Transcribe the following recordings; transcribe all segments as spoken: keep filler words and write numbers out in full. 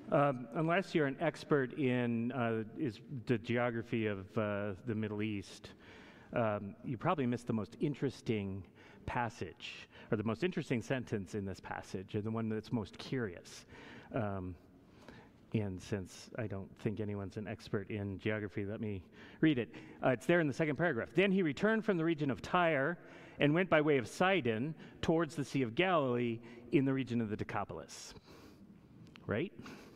Um, unless you're an expert in uh, is the geography of uh, the Middle East, um, you probably missed the most interesting passage, or the most interesting sentence in this passage, and the one that's most curious. Um, and since I don't think anyone's an expert in geography, let me read it. Uh, it's there in the second paragraph. Then he returned from the region of Tyre and went by way of Sidon towards the Sea of Galilee in the region of the Decapolis. Right?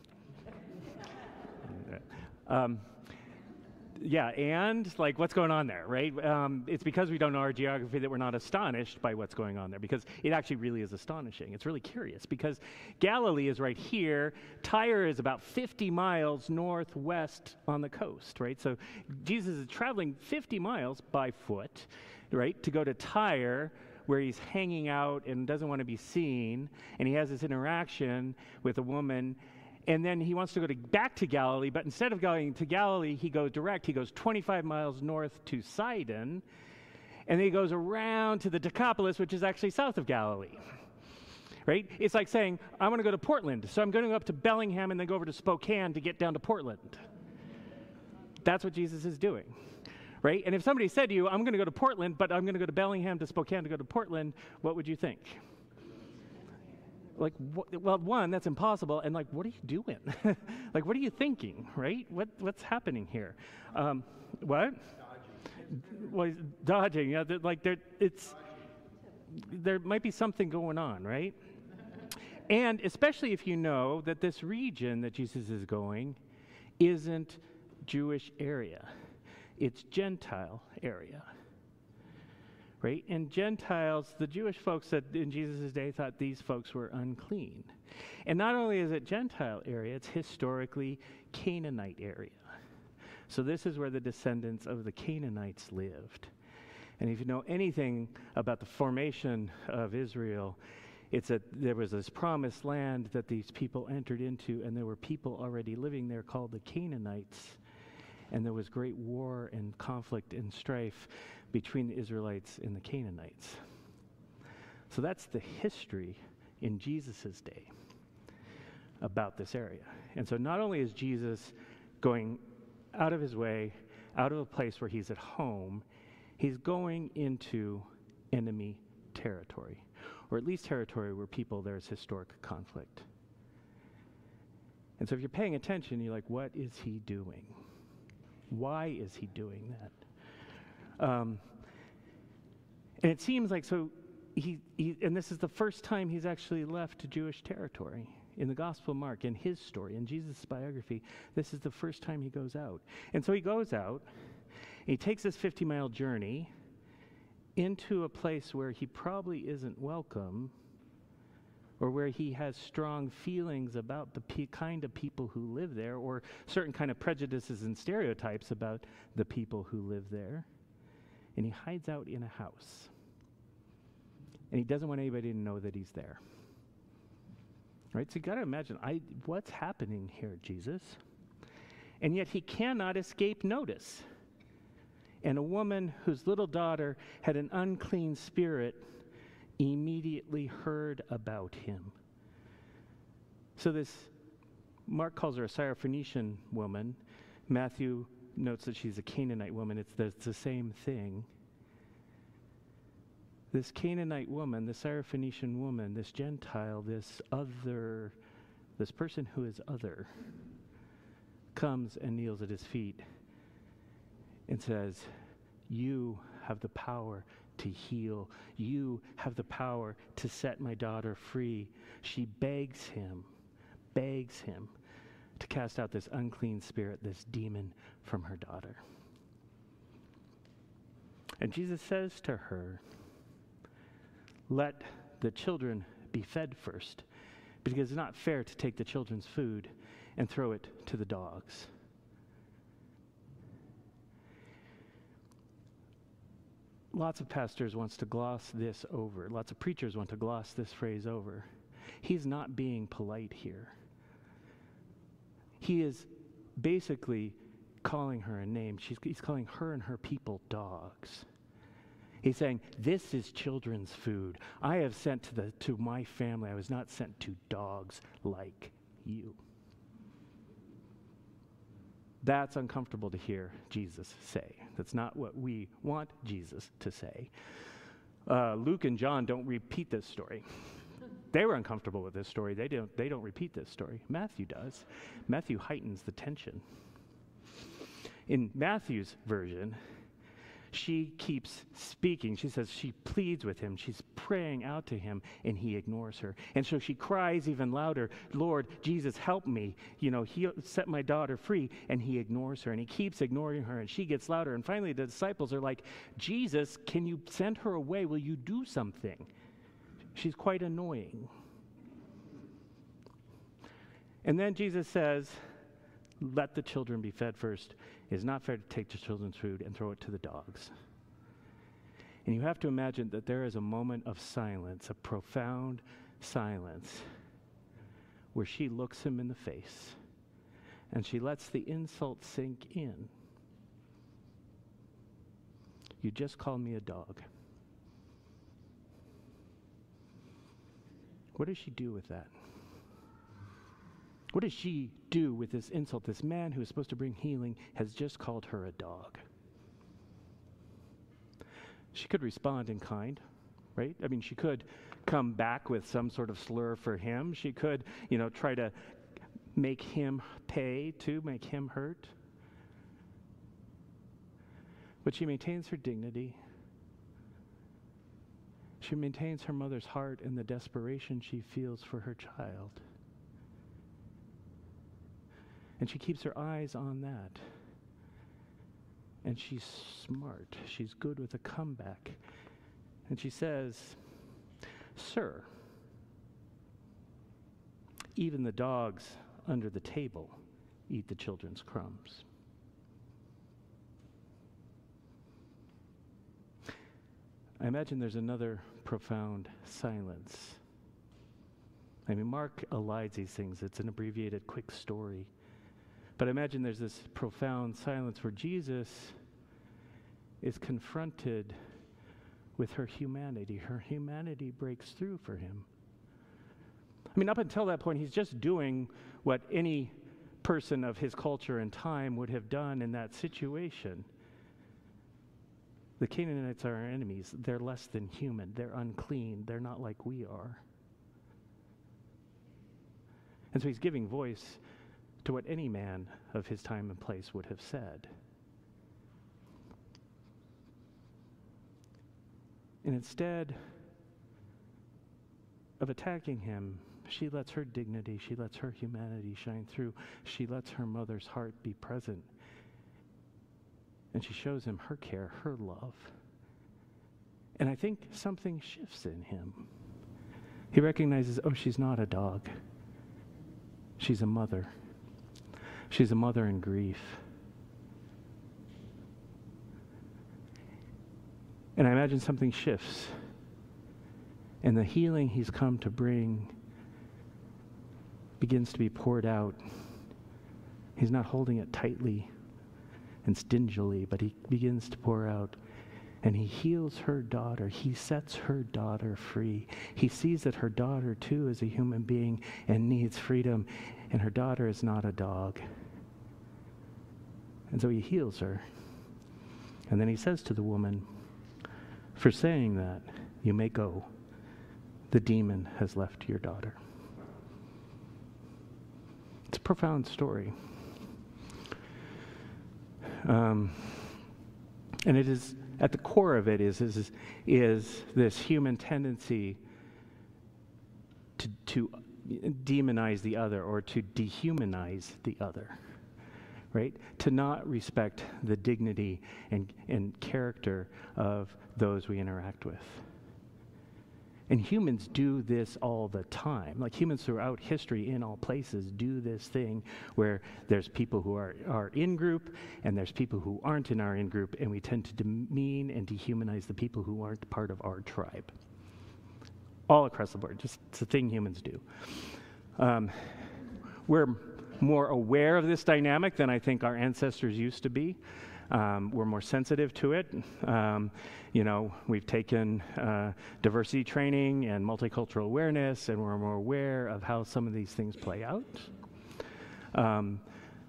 um, yeah, and like what's going on there, right? Um, it's because we don't know our geography that we're not astonished by what's going on there, because it actually really is astonishing. It's really curious because Galilee is right here. Tyre is about fifty miles northwest on the coast, right? So Jesus is traveling fifty miles by foot, right, to go to Tyre, where he's hanging out and doesn't want to be seen, and he has this interaction with a woman, and then he wants to go to, back to Galilee, but instead of going to Galilee, he goes direct. He goes twenty-five miles north to Sidon, and then he goes around to the Decapolis, which is actually south of Galilee, right? It's like saying, I want to go to Portland, so I'm going to go up to Bellingham and then go over to Spokane to get down to Portland. That's what Jesus is doing. Right? And if somebody said to you, I'm going to go to Portland, but I'm going to go to Bellingham to Spokane to go to Portland, what would you think? Like, wh- well, one, that's impossible, and like, what are you doing? Like, what are you thinking, right? What What's happening here? Um, what? Dodging. Well, dodging, yeah, like, there, it's, there might be something going on, right? And especially if you know that this region that Jesus is going isn't Jewish area. It's Gentile area, right? And Gentiles, the Jewish folks that in Jesus' day thought these folks were unclean. And not only is it Gentile area, it's historically Canaanite area. So this is where the descendants of the Canaanites lived. And if you know anything about the formation of Israel, it's that there was this promised land that these people entered into, and there were people already living there called the Canaanites. And there was great war and conflict and strife between the Israelites and the Canaanites. So that's the history in Jesus' day about this area. And so not only is Jesus going out of his way, out of a place where he's at home, he's going into enemy territory, or at least territory where people, there's historic conflict. And so if you're paying attention, you're like, what is he doing? Why is he doing that? Um, and it seems like, so he, he, and this is the first time he's actually left Jewish territory. In the Gospel of Mark, in his story, in Jesus' biography, this is the first time he goes out. And so he goes out, and he takes this fifty-mile journey into a place where he probably isn't welcome, or where he has strong feelings about the pe- kind of people who live there, or certain kind of prejudices and stereotypes about the people who live there. And he hides out in a house. And he doesn't want anybody to know that he's there. Right? So you got to imagine, I, what's happening here, Jesus? And yet he cannot escape notice. And a woman whose little daughter had an unclean spirit immediately heard about him. So this, Mark calls her a Syrophoenician woman. Matthew notes that she's a Canaanite woman. It's the, it's the same thing. This Canaanite woman, the Syrophoenician woman, this Gentile, this other, this person who is other, comes and kneels at his feet and says, you have the power to heal. You have the power to set my daughter free. She begs him, begs him to cast out this unclean spirit, this demon from her daughter. And Jesus says to her, let the children be fed first, because it's not fair to take the children's food and throw it to the dogs. Lots of pastors wants to gloss this over. Lots of preachers want to gloss this phrase over. He's not being polite here. He is basically calling her a name. She's, he's calling her and her people dogs. He's saying, this is children's food. I have sent to, the, to my family. I was not sent to dogs like you. That's uncomfortable to hear Jesus say. That's not what we want Jesus to say. Uh, Luke and John don't repeat this story. They were uncomfortable with this story. They don't, they don't repeat this story. Matthew does. Matthew heightens the tension. In Matthew's version, she keeps speaking. She says she pleads with him. She's praying out to him, and he ignores her. And so she cries even louder, Lord, Jesus, help me. You know, he set my daughter free, and he ignores her. And he keeps ignoring her, and she gets louder. And finally, the disciples are like, Jesus, can you send her away? Will you do something? She's quite annoying. And then Jesus says, let the children be fed first. It is not fair to take the children's food and throw it to the dogs. And you have to imagine that there is a moment of silence, a profound silence, where she looks him in the face and she lets the insult sink in. You just called me a dog. What does she do with that? What does she do with this insult? This man who is supposed to bring healing has just called her a dog. She could respond in kind, right? I mean, she could come back with some sort of slur for him. She could, you know, try to make him pay too, make him hurt. But she maintains her dignity. She maintains her mother's heart and the desperation she feels for her child. And she keeps her eyes on that. And she's smart. She's good with a comeback. And she says, Sir, even the dogs under the table eat the children's crumbs. I imagine there's another profound silence. I mean, Mark elides these things. It's an abbreviated, quick story. But I imagine there's this profound silence where Jesus is confronted with her humanity. Her humanity breaks through for him. I mean, up until that point, he's just doing what any person of his culture and time would have done in that situation. The Canaanites are our enemies. They're less than human. They're unclean. They're not like we are. And so he's giving voice to what any man of his time and place would have said. And instead of attacking him, she lets her dignity, she lets her humanity shine through. She lets her mother's heart be present. And she shows him her care, her love. And I think something shifts in him. He recognizes, oh, she's not a dog. She's a mother. She's a mother in grief. And I imagine something shifts. And the healing he's come to bring begins to be poured out. He's not holding it tightly and stingily, but he begins to pour out. And he heals her daughter. He sets her daughter free. He sees that her daughter, too, is a human being and needs freedom. And her daughter is not a dog. And so he heals her. And then he says to the woman, for saying that, you may go. The demon has left your daughter. It's a profound story. Um, and it is, at the core of it is, is, is this human tendency to, to demonize the other or to dehumanize the other, right? To not respect the dignity and, and character of those we interact with. And humans do this all the time. Like humans throughout history in all places do this thing where there's people who are, are in group and there's people who aren't in our in group, and we tend to demean and dehumanize the people who aren't part of our tribe. All across the board. Just it's a thing humans do. Um, we're more aware of this dynamic than I think our ancestors used to be. Um, we're more sensitive to it. Um, you know, we've taken uh, diversity training and multicultural awareness, and we're more aware of how some of these things play out. Um,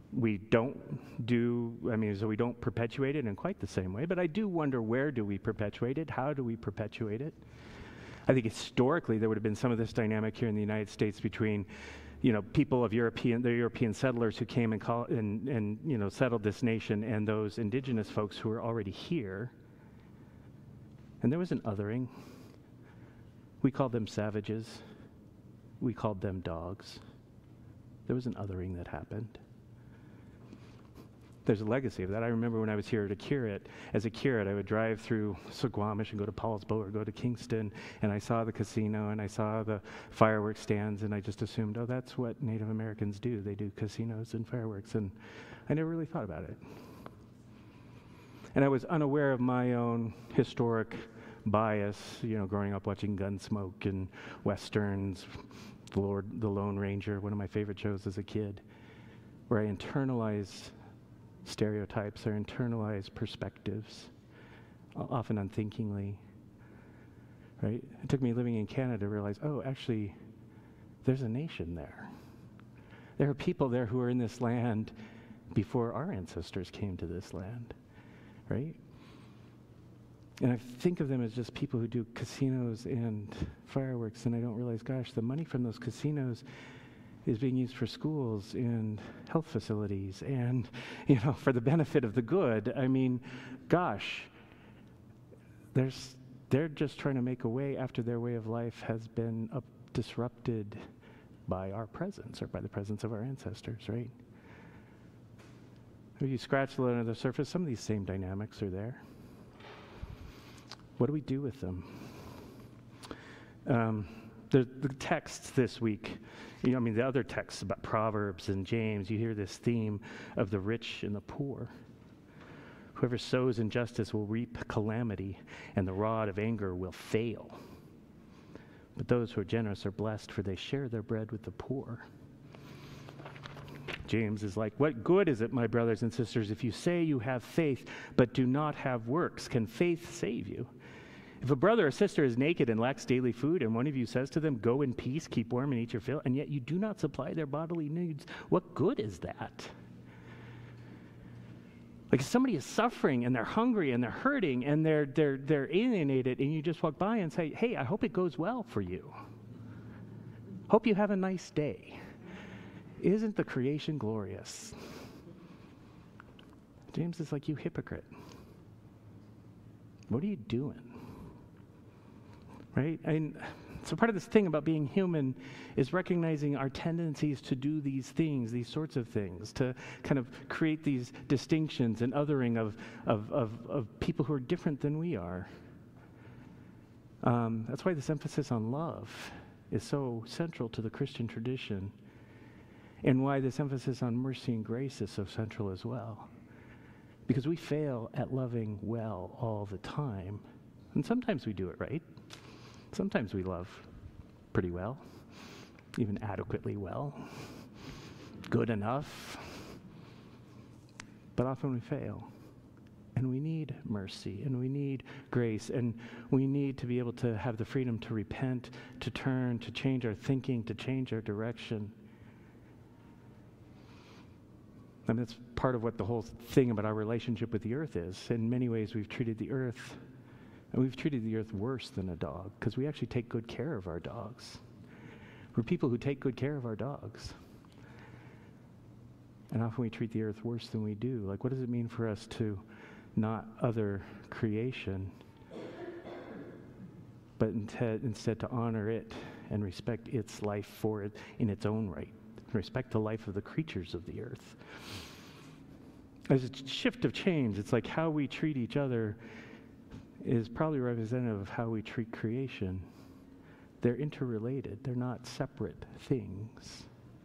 we don't do, I mean, so we don't perpetuate it in quite the same way, but I do wonder, where do we perpetuate it? How do we perpetuate it? I think historically there would have been some of this dynamic here in the United States between, you know, people of European, the European settlers who came and, call, and, and, you know, settled this nation, and those indigenous folks who were already here. And there was an othering. We called them savages. We called them dogs. There was an othering that happened. There's a legacy of that. I remember when I was here at a curate, as a curate, I would drive through Suquamish and go to Paulsbo or go to Kingston, and I saw the casino and I saw the fireworks stands, and I just assumed, oh, that's what Native Americans do. They do casinos and fireworks, and I never really thought about it. And I was unaware of my own historic bias, you know, growing up watching Gunsmoke and Westerns, The Lord, The Lone Ranger, one of my favorite shows as a kid, where I internalized stereotypes or internalized perspectives, often unthinkingly, right? It took me living in Canada to realize, oh, actually, there's a nation there. There are people there who are in this land before our ancestors came to this land, right? And I think of them as just people who do casinos and fireworks, and I don't realize, gosh, the money from those casinos is being used for schools and health facilities and, you know, for the benefit of the good. I mean, gosh, there's, they're just trying to make a way after their way of life has been up, disrupted by our presence or by the presence of our ancestors, right? If you scratch a little under the surface, some of these same dynamics are there. What do we do with them? Um, the, the texts this week, you know, I mean, the other texts about Proverbs and James, you hear this theme of the rich and the poor. Whoever sows injustice will reap calamity, and the rod of anger will fail. But those who are generous are blessed, for they share their bread with the poor. James is like, what good is it, my brothers and sisters, if you say you have faith but do not have works? Can faith save you? If a brother or sister is naked and lacks daily food, and one of you says to them, go in peace, keep warm and eat your fill, and yet you do not supply their bodily needs, what good is that? Like, if somebody is suffering and they're hungry and they're hurting and they're, they're, they're alienated, and you just walk by and say, hey, I hope it goes well for you. Hope you have a nice day. Isn't the creation glorious? James is like, you hypocrite. What are you doing? Right? And so part of this thing about being human is recognizing our tendencies to do these things, these sorts of things, to kind of create these distinctions and othering of, of, of, of people who are different than we are. Um, that's why this emphasis on love is so central to the Christian tradition, and why this emphasis on mercy and grace is so central as well. Because we fail at loving well all the time. And sometimes we do it right. Sometimes we love pretty well, even adequately well, good enough. But often we fail. And we need mercy, and we need grace, and we need to be able to have the freedom to repent, to turn, to change our thinking, to change our direction. I mean, that's part of what the whole thing about our relationship with the earth is. In many ways, we've treated the earth, and we've treated the earth worse than a dog, because we actually take good care of our dogs. We're people who take good care of our dogs. And often we treat the earth worse than we do. Like, what does it mean for us to not other creation, but instead, instead to honor it and respect its life for it in its own right? Respect the life of the creatures of the earth. As a shift of change, it's like how we treat each other is probably representative of how we treat creation. They're interrelated. They're not separate things.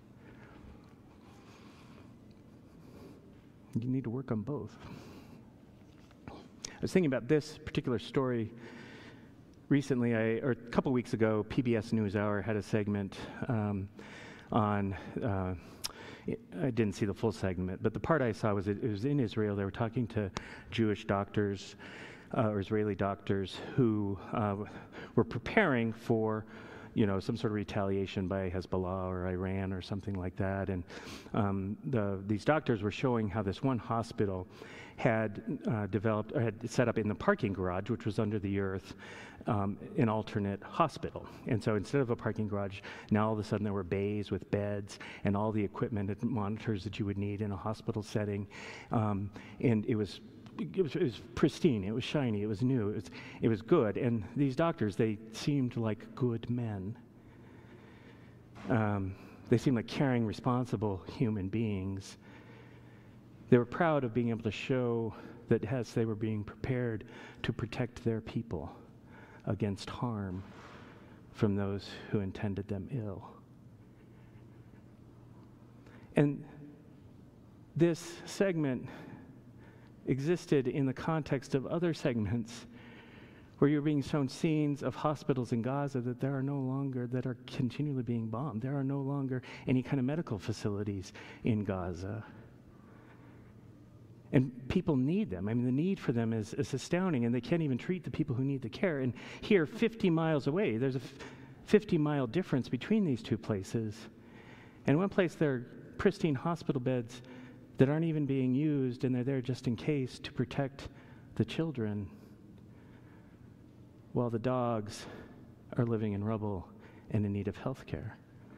You need to work on both. I was thinking about this particular story recently, I, or a couple weeks ago. P B S NewsHour had a segment um, on, uh, I didn't see the full segment, but the part I saw was it, it was in Israel. They were talking to Jewish doctors, uh, or Israeli doctors, who uh, were preparing for you know, some sort of retaliation by Hezbollah or Iran or something like that. And um, the, these doctors were showing how this one hospital had uh, developed, or had set up in the parking garage, which was under the earth, um, an alternate hospital. And so instead of a parking garage, now all of a sudden there were bays with beds and all the equipment and monitors that you would need in a hospital setting. Um, and it was It was, it was pristine, it was shiny, it was new, it was, it was good. And these doctors, they seemed like good men. Um, they seemed like caring, responsible human beings. They were proud of being able to show that as they were being prepared to protect their people against harm from those who intended them ill. And this segment existed in the context of other segments where you're being shown scenes of hospitals in Gaza that there are no longer, that are continually being bombed. There are no longer any kind of medical facilities in Gaza. And people need them. I mean, the need for them is, is astounding, and they can't even treat the people who need the care. And here, fifty miles away, there's a fifty-mile difference between these two places. And one place, there are pristine hospital beds that aren't even being used, and they're there just in case to protect the children, while the dogs are living in rubble and in need of health care.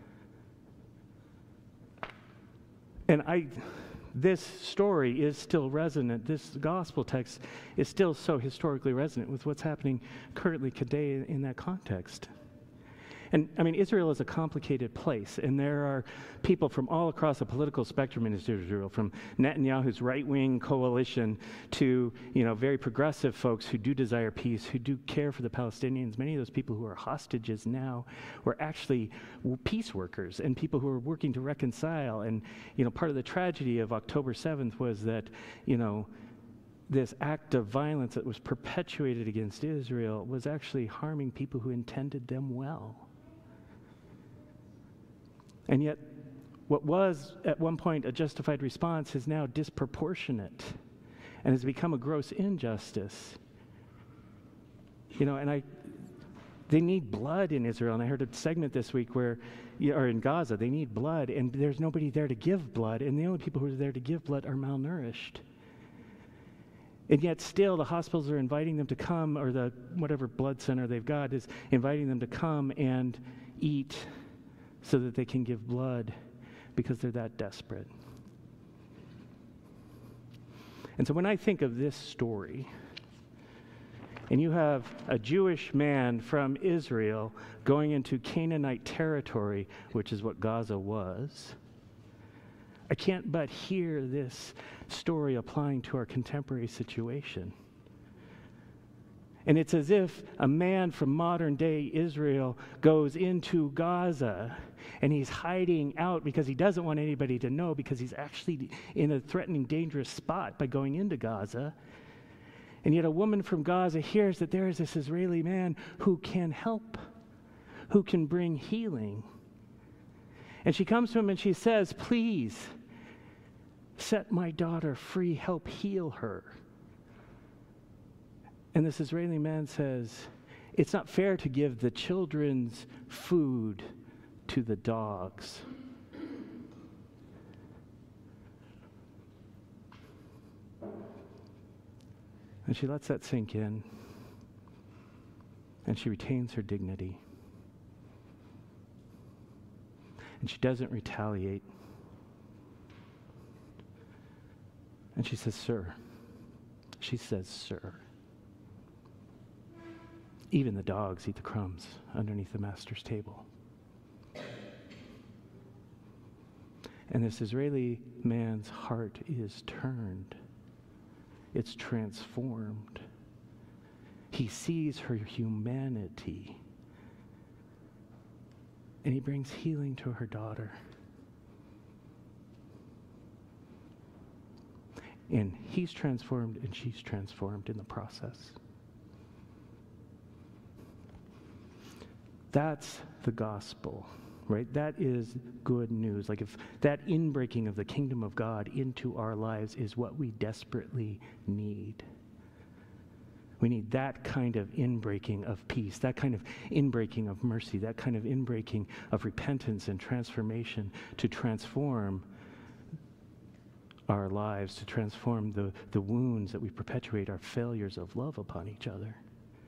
And I, this story is still resonant. This gospel text is still so historically resonant with what's happening currently today in that context. And I mean, Israel is a complicated place, and there are people from all across the political spectrum in Israel, from Netanyahu's right-wing coalition to, you know, very progressive folks who do desire peace, who do care for the Palestinians. Many of those people who are hostages now were actually peace workers and people who are working to reconcile. And, you know, part of the tragedy of October seventh was that, you know, this act of violence that was perpetuated against Israel was actually harming people who intended them well. And yet, what was at one point a justified response is now disproportionate and has become a gross injustice. You know, and I, they need blood in Israel. And I heard a segment this week where, or in Gaza, they need blood, and there's nobody there to give blood, and the only people who are there to give blood are malnourished. And yet still the hospitals are inviting them to come, or the whatever blood center they've got is inviting them to come and eat so that they can give blood because they're that desperate. And so when I think of this story, and you have a Jewish man from Israel going into Canaanite territory, which is what Gaza was, I can't but hear this story applying to our contemporary situation. And it's as if a man from modern day Israel goes into Gaza and he's hiding out because he doesn't want anybody to know, because he's actually in a threatening, dangerous spot by going into Gaza. And yet a woman from Gaza hears that there is this Israeli man who can help, who can bring healing. And she comes to him and she says, "Please, set my daughter free, help heal her." And this Israeli man says, "It's not fair to give the children's food to the dogs." And she lets that sink in, and she retains her dignity. And she doesn't retaliate. And she says, "Sir." She says, "Sir." Even the dogs eat the crumbs underneath the master's table. And this Israeli man's heart is turned. It's transformed. He sees her humanity. And he brings healing to her daughter. And he's transformed and she's transformed in the process. That's the gospel, right? That is good news. Like, if that inbreaking of the kingdom of God into our lives is what we desperately need. We need that kind of inbreaking of peace, that kind of inbreaking of mercy, that kind of inbreaking of repentance and transformation to transform our lives, to transform the, the wounds that we perpetuate, our failures of love upon each other.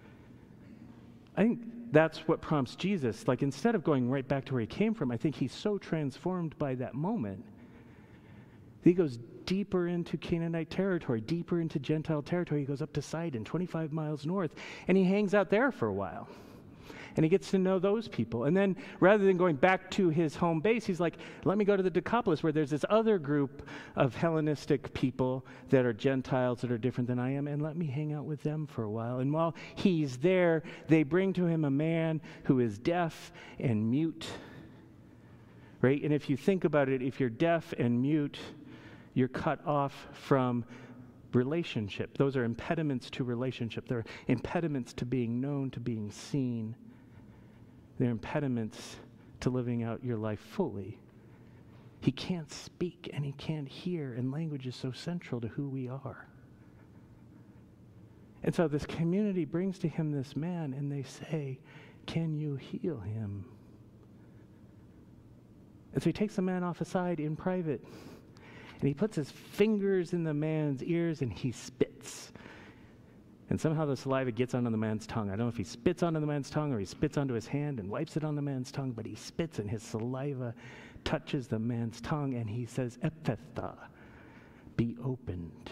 I think that's what prompts Jesus. Like, instead of going right back to where he came from, I think he's so transformed by that moment. He goes deeper into Canaanite territory, deeper into Gentile territory. He goes up to Sidon, twenty-five miles north, and he hangs out there for a while. And he gets to know those people. And then rather than going back to his home base, he's like, let me go to the Decapolis, where there's this other group of Hellenistic people that are Gentiles that are different than I am, and let me hang out with them for a while. And while he's there, they bring to him a man who is deaf and mute. Right? And if you think about it, if you're deaf and mute, you're cut off from relationship. Those are impediments to relationship. They're impediments to being known, to being seen. They're impediments to living out your life fully. He can't speak and he can't hear, and language is so central to who we are. And so this community brings to him this man, and they say, can you heal him? And so he takes the man off aside in private, and he puts his fingers in the man's ears, and he spits. And somehow the saliva gets onto the man's tongue. I don't know if he spits onto the man's tongue or he spits onto his hand and wipes it on the man's tongue, but he spits and his saliva touches the man's tongue, and he says, Ephphatha, be opened.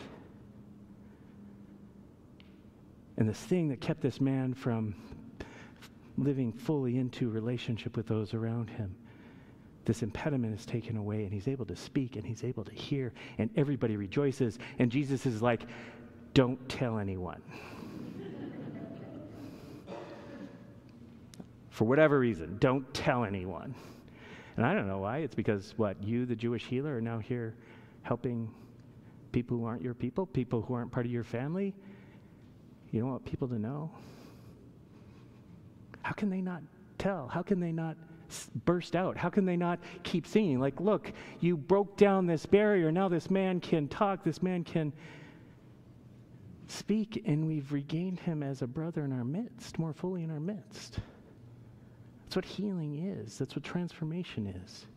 And this thing that kept this man from living fully into relationship with those around him, this impediment is taken away, and he's able to speak, and he's able to hear, and everybody rejoices. And Jesus is like, don't tell anyone. For whatever reason, don't tell anyone. And I don't know why. It's because, what, you, the Jewish healer, are now here helping people who aren't your people, people who aren't part of your family. You don't want people to know. How can they not tell? How can they not burst out? How can they not keep singing? Like, look, you broke down this barrier. Now this man can talk. This man can speak, and we've regained him as a brother in our midst, more fully in our midst. That's what healing is. That's what transformation is.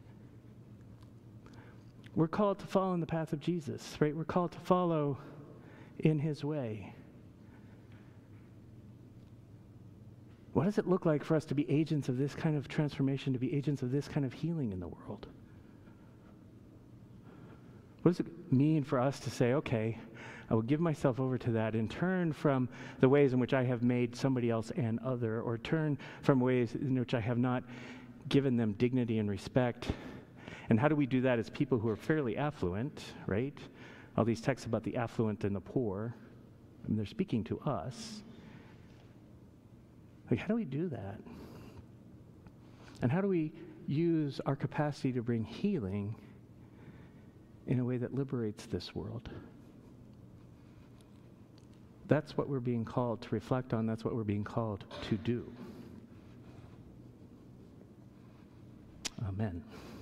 We're called to follow in the path of Jesus, right? We're called to follow in his way. What does it look like for us to be agents of this kind of transformation, to be agents of this kind of healing in the world? What does it mean for us to say, okay, I will give myself over to that and turn from the ways in which I have made somebody else an other, or turn from ways in which I have not given them dignity and respect? And how do we do that as people who are fairly affluent, right? All these texts about the affluent and the poor, I mean, they're speaking to us. Like, how do we do that? And how do we use our capacity to bring healing in a way that liberates this world? That's what we're being called to reflect on. That's what we're being called to do. Amen.